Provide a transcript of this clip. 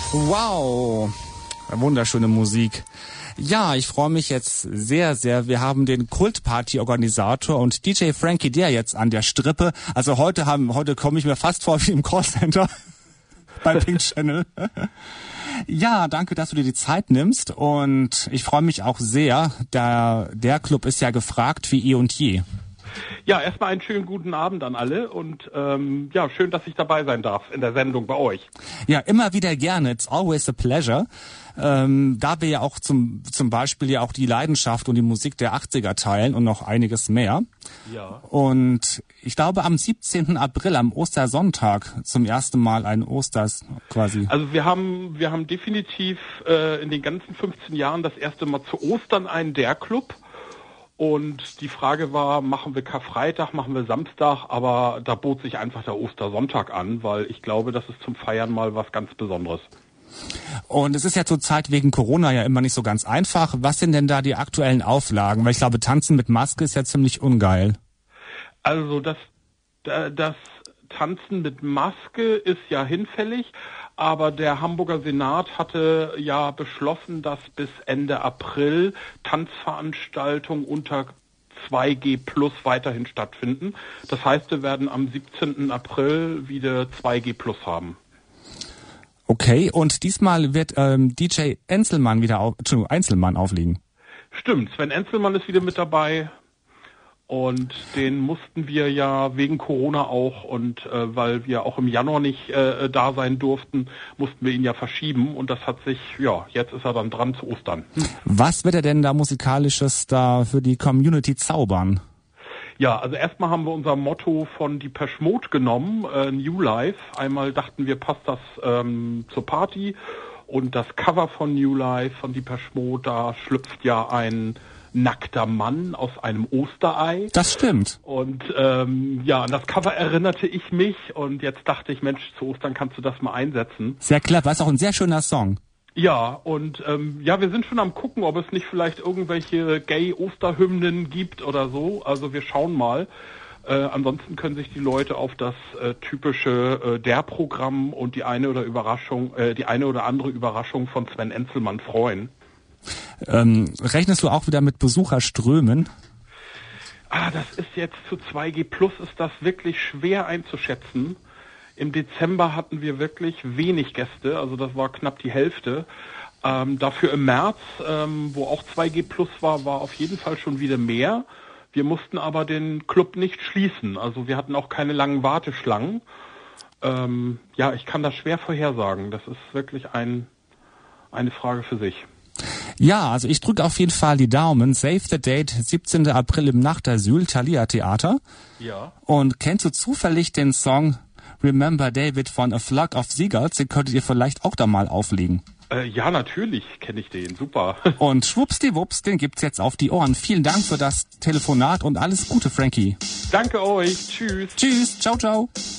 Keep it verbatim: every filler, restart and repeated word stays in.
Wow, wunderschöne Musik. Ja, ich freue mich jetzt sehr, sehr. Wir haben den Kultparty-Organisator und D J Frankie der jetzt an der Strippe. Also heute haben, heute komme ich mir fast vor wie im Callcenter bei Pink Channel. Ja, danke, dass du dir die Zeit nimmst und ich freue mich auch sehr. Der, der Club ist ja gefragt wie eh und je. Ja, erstmal einen schönen guten Abend an alle und ähm, ja, schön, dass ich dabei sein darf in der Sendung bei euch. Ja, immer wieder gerne. It's always a pleasure. Ähm, da wir ja auch zum zum Beispiel ja auch die Leidenschaft und die Musik der achtziger teilen und noch einiges mehr. Ja. Und ich glaube am siebzehnten April, am Ostersonntag, zum ersten Mal ein Osters quasi. Also wir haben wir haben definitiv äh, in den ganzen fünfzehn Jahren das erste Mal zu Ostern einen der Club. Und die Frage war, machen wir Karfreitag, machen wir Samstag, aber da bot sich einfach der Ostersonntag an, weil ich glaube, das ist zum Feiern mal was ganz Besonderes. Und es ist ja zurzeit wegen Corona ja immer nicht so ganz einfach. Was sind denn da die aktuellen Auflagen? Weil ich glaube, Tanzen mit Maske ist ja ziemlich ungeil. Also das, das Tanzen mit Maske ist ja hinfällig, aber der Hamburger Senat hatte ja beschlossen, dass bis Ende April Tanzveranstaltungen unter zwei G plus weiterhin stattfinden. Das heißt, wir werden am siebzehnten April wieder zwei G plus haben. Okay, und diesmal wird ähm, D J Enzelmann wieder auf, Entschuldigung, Einzelmann auflegen. Stimmt, Sven Enzelmann ist wieder mit dabei. Und den mussten wir ja wegen Corona auch und äh, weil wir auch im Januar nicht äh, da sein durften, mussten wir ihn ja verschieben und das hat sich, ja, jetzt ist er dann dran zu Ostern. Hm. Was wird er denn da musikalisches da für die Community zaubern? Ja, also erstmal haben wir unser Motto von Depeche Mode genommen, äh, New Life. Einmal dachten wir, passt das ähm, zur Party und das Cover von New Life von Depeche Mode, da schlüpft ja ein nackter Mann aus einem Osterei. Das stimmt. Und ähm, ja, an das Cover erinnerte ich mich und jetzt dachte ich, Mensch, zu Ostern kannst du das mal einsetzen. Sehr clever, ist auch ein sehr schöner Song. Ja, und ähm, ja, wir sind schon am gucken, ob es nicht vielleicht irgendwelche Gay-Osterhymnen gibt oder so. Also wir schauen mal. Äh, ansonsten können sich die Leute auf das äh, typische äh, Der-Programm und die eine oder Überraschung, äh, die eine oder andere Überraschung von Sven Enzelmann freuen. Ähm, rechnest du auch wieder mit Besucherströmen? Ah, das ist jetzt zu zwei G plus, ist das wirklich schwer einzuschätzen. Im Dezember hatten wir wirklich wenig Gäste, also das war knapp die Hälfte. Ähm, dafür im März, ähm, wo auch zwei G plus war, war auf jeden Fall schon wieder mehr. Wir mussten aber den Club nicht schließen, also wir hatten auch keine langen Warteschlangen. Ähm, ja, ich kann das schwer vorhersagen, das ist wirklich ein, eine Frage für sich. Ja, also ich drücke auf jeden Fall die Daumen. Save the date, siebzehnten April im Nachtasyl, Thalia Theater. Ja. Und kennst du zufällig den Song Remember David von A Flock of Seagulls? Den könntet ihr vielleicht auch da mal auflegen. Äh, ja, natürlich kenne ich den. Super. Und schwuppsdiwupps, den gibt's jetzt auf die Ohren. Vielen Dank für das Telefonat und alles Gute, Frankie. Danke euch. Tschüss. Tschüss. Ciao, ciao.